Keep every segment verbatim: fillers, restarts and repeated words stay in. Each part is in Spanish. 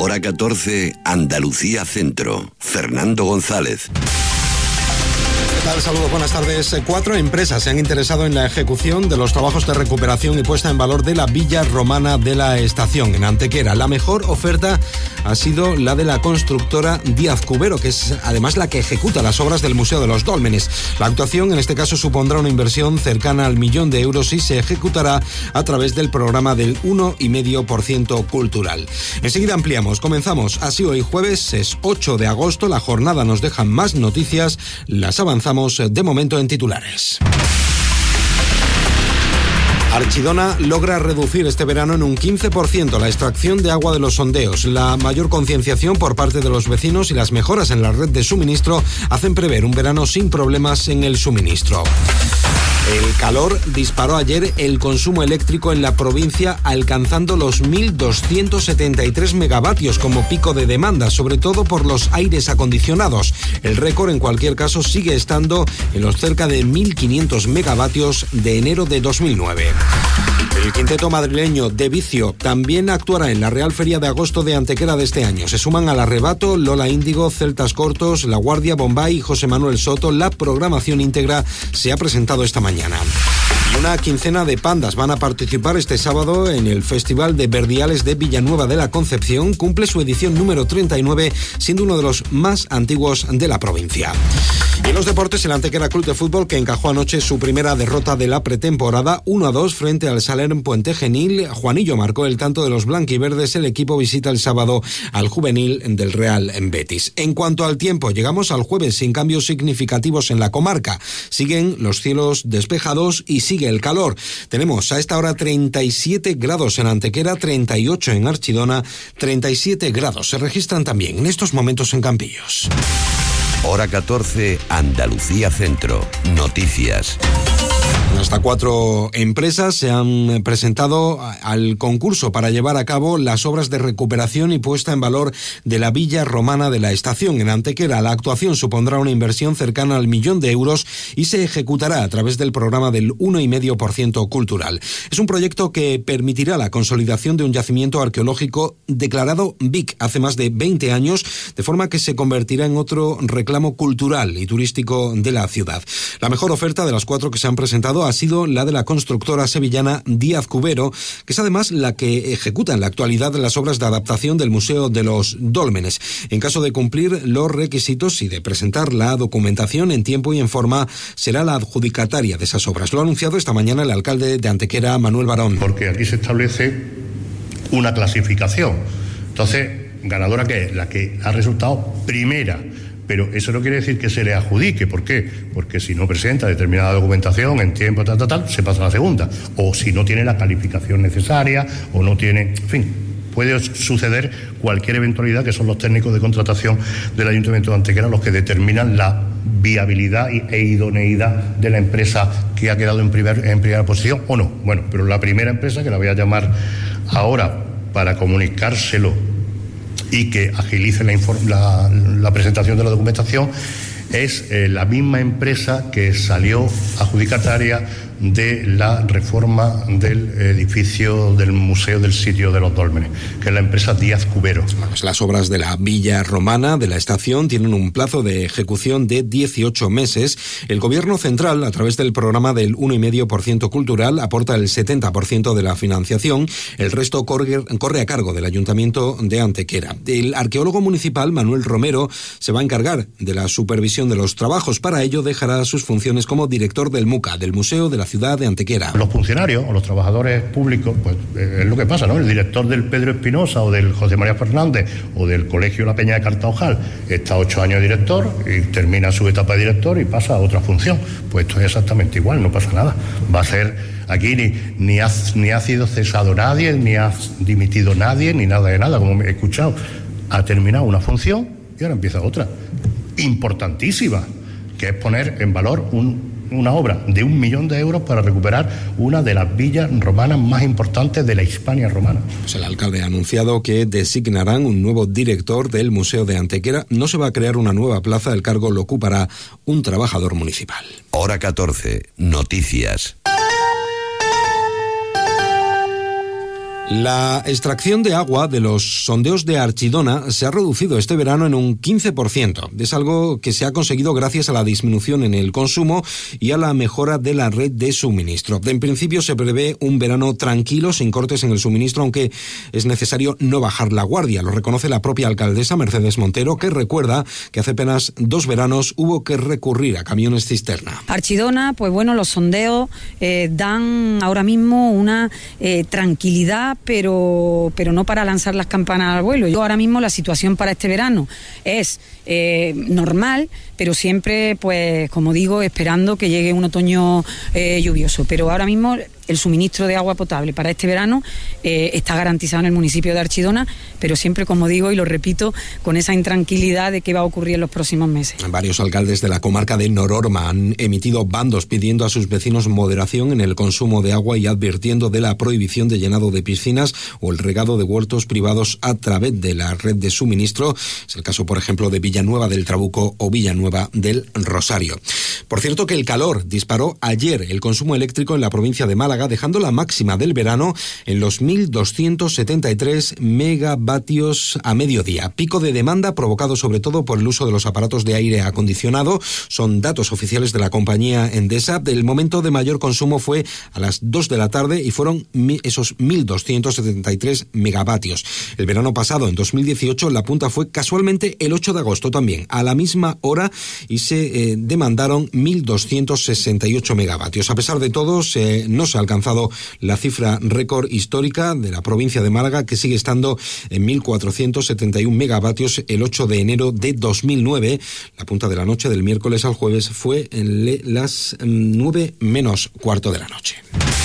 Hora catorce, Andalucía Centro. Fernando González. ¿Qué tal? Saludos, buenas tardes. Cuatro empresas se han interesado en la ejecución de los trabajos de recuperación y puesta en valor de la Villa Romana de la Estación, en Antequera. La mejor oferta ha sido la de la constructora Díaz Cubero, que es además la que ejecuta las obras del Museo de los Dólmenes. La actuación, en este caso, supondrá una inversión cercana al millón de euros y se ejecutará a través del programa del uno coma cinco por ciento cultural. Enseguida ampliamos. Comenzamos así hoy jueves, es ocho de agosto. La jornada nos deja más noticias. Las avanzamos de momento en titulares. Archidona logra reducir este verano en un quince por ciento la extracción de agua de los sondeos. La mayor concienciación por parte de los vecinos y las mejoras en la red de suministro hacen prever un verano sin problemas en el suministro. El calor disparó ayer el consumo eléctrico en la provincia, alcanzando los mil doscientos setenta y tres megavatios como pico de demanda, sobre todo por los aires acondicionados. El récord, en cualquier caso, sigue estando en los cerca de mil quinientos megavatios de enero de dos mil nueve. El quinteto madrileño de Vicio también actuará en la Real Feria de Agosto de Antequera de este año. Se suman al Arrebato, Lola Índigo, Celtas Cortos, La Guardia, Bombay y José Manuel Soto. La programación íntegra se ha presentado esta mañana. Y una quincena de pandas van a participar este sábado en el Festival de Verdiales de Villanueva de la Concepción. Cumple su edición número treinta y nueve, siendo uno de los más antiguos de la provincia. Y en los deportes, el Antequera Club de Fútbol, que encajó anoche su primera derrota de la pretemporada, uno a dos frente al Salern Puente Genil. Juanillo marcó el tanto de los blanquiverdes. El equipo visita el sábado al juvenil del Real Betis. En cuanto al tiempo, llegamos al jueves sin cambios significativos en la comarca. Siguen los cielos despejados y sigue el calor. Tenemos a esta hora treinta y siete grados en Antequera, treinta y ocho en Archidona, treinta y siete grados se registran también en estos momentos en Campillos. Hora catorce, Andalucía Centro. Noticias. Hasta cuatro empresas se han presentado al concurso para llevar a cabo las obras de recuperación y puesta en valor de la Villa Romana de la Estación en Antequera. La actuación supondrá una inversión cercana al millón de euros y se ejecutará a través del programa del uno coma cinco por ciento cultural. Es un proyecto que permitirá la consolidación de un yacimiento arqueológico declarado B I C hace más de veinte años, de forma que se convertirá en otro reclamo cultural y turístico de la ciudad. La mejor oferta de las cuatro que se han presentado ha sido la de la constructora sevillana Díaz Cubero, que es además la que ejecuta en la actualidad las obras de adaptación del Museo de los Dólmenes. En caso de cumplir los requisitos y de presentar la documentación en tiempo y en forma, será la adjudicataria de esas obras. Lo ha anunciado esta mañana el alcalde de Antequera, Manuel Barón. Porque aquí se establece una clasificación. Entonces, ganadora que es la que ha resultado primera. Pero eso no quiere decir que se le adjudique. ¿Por qué? Porque si no presenta determinada documentación en tiempo, tal, tal, tal, se pasa a la segunda. O si no tiene la calificación necesaria, o no tiene... En fin, puede suceder cualquier eventualidad, que son los técnicos de contratación del Ayuntamiento de Antequera los que determinan la viabilidad e idoneidad de la empresa que ha quedado en, primer, en primera posición o no. Bueno, pero la primera empresa, que la voy a llamar ahora para comunicárselo y que agilice la, la, la presentación de la documentación, es eh, la misma empresa que salió adjudicataria de la reforma del edificio del Museo del Sitio de los Dólmenes, que es la empresa Díaz Cubero. Pues las obras de la Villa Romana de la Estación tienen un plazo de ejecución de dieciocho meses. El Gobierno Central, a través del programa del uno coma cinco por ciento cultural, aporta el setenta por ciento de la financiación. El resto corre, corre a cargo del Ayuntamiento de Antequera. El arqueólogo municipal, Manuel Romero, se va a encargar de la supervisión de los trabajos. Para ello dejará sus funciones como director del MUCA, del Museo de la Ciudad de Antequera. Los funcionarios o los trabajadores públicos, pues eh, es lo que pasa, ¿no? El director del Pedro Espinosa o del José María Fernández o del Colegio La Peña de Cartaojal está ocho años de director y termina su etapa de director y pasa a otra función. Pues esto es exactamente igual, no pasa nada. Va a ser aquí ni, ni, ha, ni ha sido cesado nadie, ni ha dimitido nadie, ni nada de nada, como me he escuchado. Ha terminado una función y ahora empieza otra. Importantísima, que es poner en valor un una obra de un millón de euros para recuperar una de las villas romanas más importantes de la Hispania romana. Pues el alcalde ha anunciado que designarán un nuevo director del Museo de Antequera. No se va a crear una nueva plaza, el cargo lo ocupará un trabajador municipal. Hora catorce, noticias. La extracción de agua de los sondeos de Archidona se ha reducido este verano en un quince por ciento. Es algo que se ha conseguido gracias a la disminución en el consumo y a la mejora de la red de suministro. En principio se prevé un verano tranquilo, sin cortes en el suministro, aunque es necesario no bajar la guardia. Lo reconoce la propia alcaldesa Mercedes Montero, que recuerda que hace apenas dos veranos hubo que recurrir a camiones cisterna. Archidona, pues bueno, los sondeos eh, dan ahora mismo una eh, tranquilidad, pero pero no para lanzar las campanas al vuelo. Yo ahora mismo la situación para este verano es eh, normal, pero siempre, pues como digo, esperando que llegue un otoño eh, lluvioso. Pero ahora mismo el suministro de agua potable para este verano eh, está garantizado en el municipio de Archidona, pero siempre, como digo y lo repito, con esa intranquilidad de qué va a ocurrir en los próximos meses. Varios alcaldes de la comarca de Nororma han emitido bandos pidiendo a sus vecinos moderación en el consumo de agua y advirtiendo de la prohibición de llenado de piscinas o el regado de huertos privados a través de la red de suministro. Es el caso, por ejemplo, de Villanueva del Trabuco o Villanueva del Rosario. Por cierto, que el calor disparó ayer el consumo eléctrico en la provincia de Málaga, dejando la máxima del verano en los mil doscientos setenta y tres megavatios a mediodía. Pico de demanda provocado sobre todo por el uso de los aparatos de aire acondicionado. Son datos oficiales de la compañía Endesa. El momento de mayor consumo fue a las dos de la tarde y fueron esos mil doscientos setenta y tres megavatios. El verano pasado, en dos mil dieciocho, la punta fue casualmente el ocho de agosto también, a la misma hora, y se eh, demandaron mil doscientos sesenta y ocho megavatios. A pesar de todo, se, no se ha alcanzado la cifra récord histórica de la provincia de Málaga, que sigue estando en mil cuatrocientos setenta y uno megavatios el ocho de enero de dos mil nueve. La punta de la noche del miércoles al jueves fue en le, las nueve menos cuarto de la noche.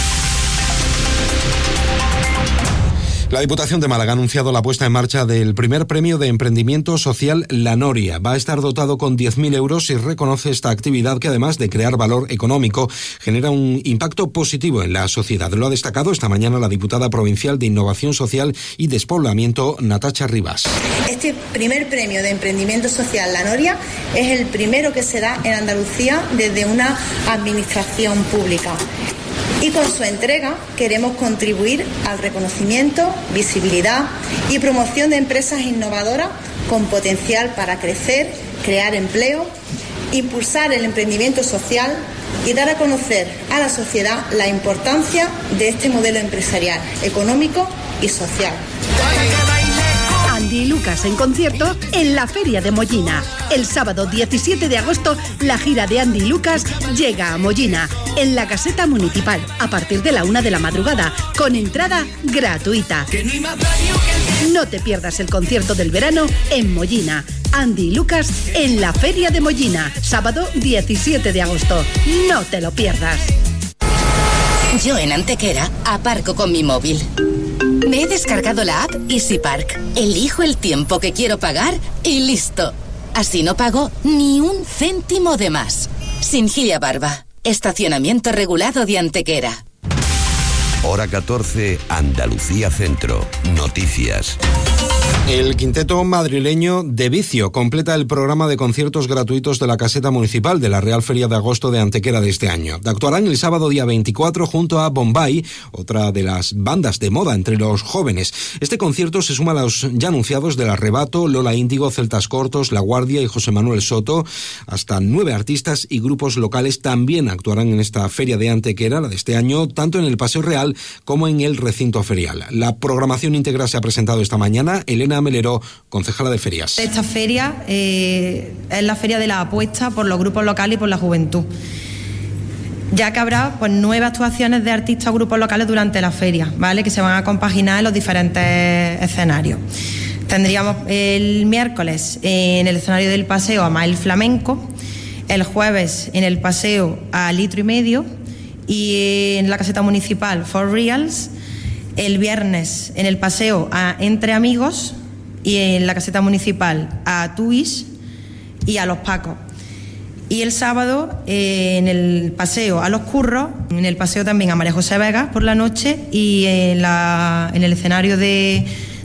La Diputación de Málaga ha anunciado la puesta en marcha del primer premio de emprendimiento social La Noria. Va a estar dotado con diez mil euros y reconoce esta actividad que, además de crear valor económico, genera un impacto positivo en la sociedad. Lo ha destacado esta mañana la diputada provincial de Innovación Social y Despoblamiento, Natacha Rivas. Este primer premio de emprendimiento social La Noria es el primero que se da en Andalucía desde una administración pública. Y con su entrega queremos contribuir al reconocimiento, visibilidad y promoción de empresas innovadoras con potencial para crecer, crear empleo, impulsar el emprendimiento social y dar a conocer a la sociedad la importancia de este modelo empresarial, económico y social. Andy y Lucas en concierto en la Feria de Mollina. El sábado diecisiete de agosto, la gira de Andy y Lucas llega a Mollina, en la caseta municipal, a partir de la una de la madrugada, con entrada gratuita. No te pierdas el concierto del verano en Mollina. Andy y Lucas en la Feria de Mollina, sábado diecisiete de agosto. No te lo pierdas. Yo en Antequera aparco con mi móvil. Me he descargado la app EasyPark. Elijo el tiempo que quiero pagar y listo. Así no pago ni un céntimo de más. Sin Gilia Barba. Estacionamiento regulado de Antequera. Hora catorce, Andalucía Centro. Noticias. El quinteto madrileño De Vicio completa el programa de conciertos gratuitos de la caseta municipal de la Real Feria de Agosto de Antequera de este año. Actuarán el sábado día veinticuatro junto a Bombay, otra de las bandas de moda entre los jóvenes. Este concierto se suma a los ya anunciados del Arrebato, Lola Índigo, Celtas Cortos, La Guardia y José Manuel Soto. Hasta nueve artistas y grupos locales también actuarán en esta Feria de Antequera, la de este año, tanto en el Paseo Real como en el recinto ferial. La programación íntegra se ha presentado esta mañana. Elena Melero, concejala de ferias. Esta feria eh, es la feria de la apuesta por los grupos locales y por la juventud, ya que habrá pues nueve actuaciones de artistas o grupos locales durante la feria, ¿vale?, que se van a compaginar en los diferentes escenarios. Tendríamos el miércoles en el escenario del Paseo a Mael Flamenco, el jueves en el Paseo a Litro y Medio y en la caseta municipal For Reals, el viernes en el Paseo a Entre Amigos y en la caseta municipal a Tuis y a Los Pacos. Y el sábado eh, en el Paseo a Los Curros, en el Paseo también a María José Vega por la noche y en, la, en el escenario de,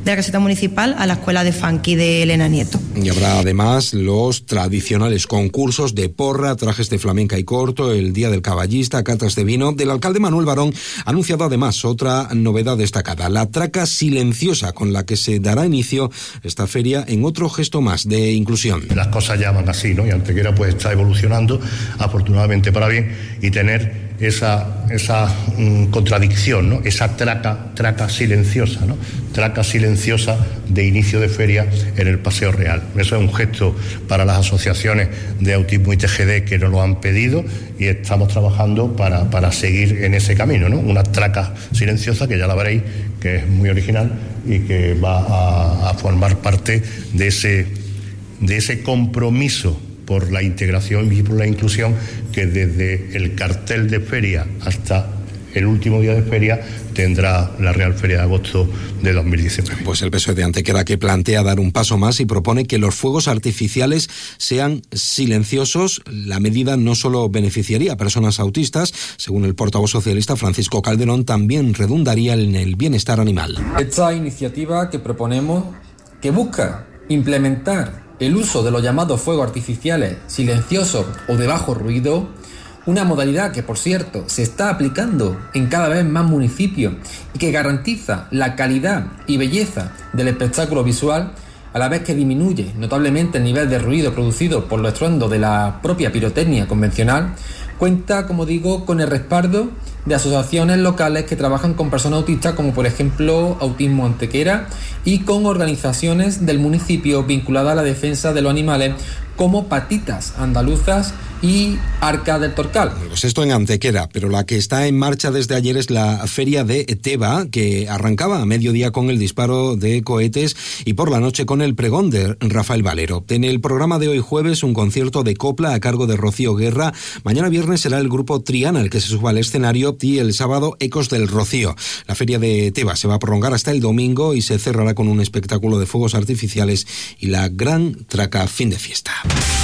de la caseta municipal a la escuela de funky de Elena Nieto. Y habrá además los tradicionales concursos de porra, trajes de flamenca y corto, el Día del Caballista, catas de vino. Del alcalde Manuel Barón ha anunciado además otra novedad destacada, la traca silenciosa con la que se dará inicio esta feria en otro gesto más de inclusión. Las cosas ya van así, ¿no? Y Antequera pues está evolucionando, afortunadamente para bien, y tener esa, esa mm, contradicción, ¿no? Esa traca, traca silenciosa, ¿no? Traca silenciosa de inicio de feria en el Paseo Real. Eso es un gesto para las asociaciones de autismo y T G D que nos lo han pedido y estamos trabajando para, para seguir en ese camino, ¿no? Una traca silenciosa que ya la veréis, que es muy original y que va a, a formar parte de ese, de ese compromiso por la integración y por la inclusión que desde el cartel de feria hasta el último día de feria tendrá la Real Feria de Agosto de dos mil diecinueve. Pues el P S O E de Antequera, que plantea dar un paso más y propone que los fuegos artificiales sean silenciosos. La medida no solo beneficiaría a personas autistas, según el portavoz socialista Francisco Calderón, también redundaría en el bienestar animal. Esta iniciativa que proponemos, que busca implementar el uso de los llamados fuegos artificiales silenciosos o de bajo ruido, una modalidad que, por cierto, se está aplicando en cada vez más municipios y que garantiza la calidad y belleza del espectáculo visual, a la vez que disminuye notablemente el nivel de ruido producido por los estruendos de la propia pirotecnia convencional, cuenta, como digo, con el respaldo de asociaciones locales que trabajan con personas autistas, como por ejemplo Autismo Antequera, y con organizaciones del municipio vinculadas a la defensa de los animales, como Patitas Andaluzas y Arca del Torcal. Pues esto en Antequera, pero la que está en marcha desde ayer es la Feria de Teba, que arrancaba a mediodía con el disparo de cohetes y por la noche con el pregón de Rafael Valero. En el programa de hoy jueves, un concierto de copla a cargo de Rocío Guerra. Mañana viernes será el grupo Triana el que se suba al escenario y el sábado Ecos del Rocío. La Feria de Teba se va a prolongar hasta el domingo y se cerrará con un espectáculo de fuegos artificiales y la gran traca fin de fiesta.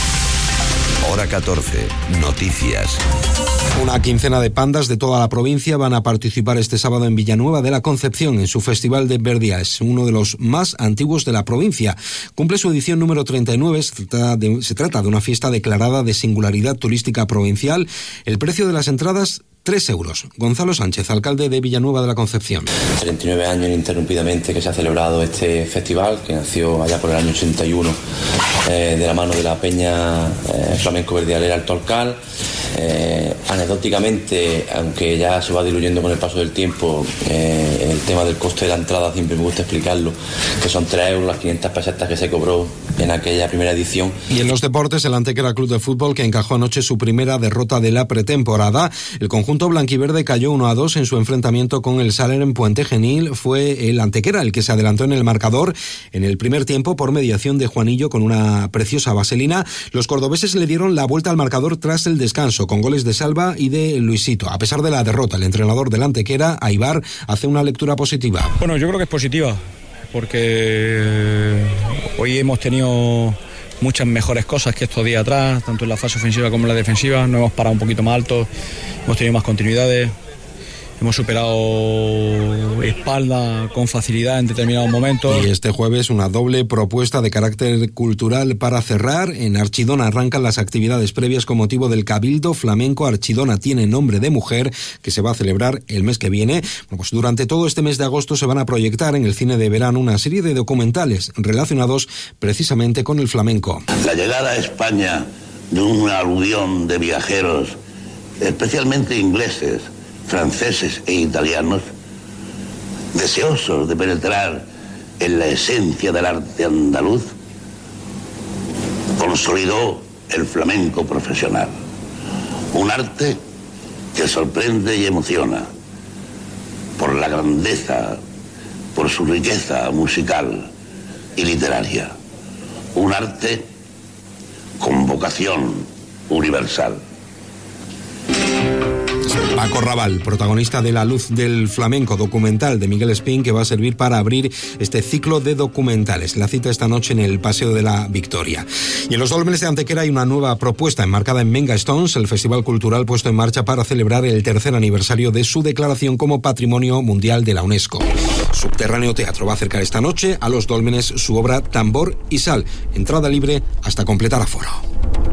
Hora catorce, noticias. Una quincena de pandas de toda la provincia van a participar este sábado en Villanueva de la Concepción en su Festival de Verdiales, uno de los más antiguos de la provincia. Cumple su edición número treinta y nueve, se trata de, se trata de una fiesta declarada de singularidad turística provincial. El precio de las entradas, tres euros. Gonzalo Sánchez, alcalde de Villanueva de la Concepción. treinta y nueve años ininterrumpidamente que se ha celebrado este festival, que nació allá por el año ochenta y uno, eh, de la mano de la Peña eh, Flamenco Verdialera El Torcal. Eh, anecdóticamente, aunque ya se va diluyendo con el paso del tiempo, eh, el tema del coste de la entrada siempre me gusta explicarlo, que son tres euros las quinientas pesetas que se cobró en aquella primera edición. Y en los deportes, el Antequera Club de Fútbol, que encajó anoche su primera derrota de la pretemporada. El conjunto blanquiverde cayó uno a dos en su enfrentamiento con el Saler en Puente Genil. Fue el Antequera el que se adelantó en el marcador en el primer tiempo por mediación de Juanillo con una preciosa vaselina. Los cordobeses le dieron la vuelta al marcador tras el descanso, con goles de Salva y de Luisito. A pesar de la derrota, el entrenador del Antequera, Aibar, hace una lectura positiva. Bueno, yo creo que es positiva, porque hoy hemos tenido muchas mejores cosas que estos días atrás, tanto en la fase ofensiva como en la defensiva. Nos hemos parado un poquito más alto, hemos tenido más continuidades, hemos superado espalda con facilidad en determinados momentos. Y este jueves una doble propuesta de carácter cultural para cerrar. En Archidona arrancan las actividades previas con motivo del Cabildo Flamenco Archidona tiene nombre de mujer, que se va a celebrar el mes que viene. Bueno, pues durante todo este mes de agosto se van a proyectar en el cine de verano una serie de documentales relacionados precisamente con el flamenco. La llegada a España de una aluvión de viajeros, especialmente ingleses, franceses e italianos, deseosos de penetrar en la esencia del arte andaluz, consolidó el flamenco profesional. Un arte que sorprende y emociona por la grandeza, por su riqueza musical y literaria. Un arte con vocación universal. Paco Raval, protagonista de La Luz del Flamenco, documental de Miguel Espín, que va a servir para abrir este ciclo de documentales. La cita esta noche en el Paseo de la Victoria. Y en los Dólmenes de Antequera hay una nueva propuesta enmarcada en Venga Stones, el festival cultural puesto en marcha para celebrar el tercer aniversario de su declaración como Patrimonio Mundial de la UNESCO. Subterráneo Teatro va a acercar esta noche a Los Dólmenes su obra Tambor y Sal. Entrada libre hasta completar aforo.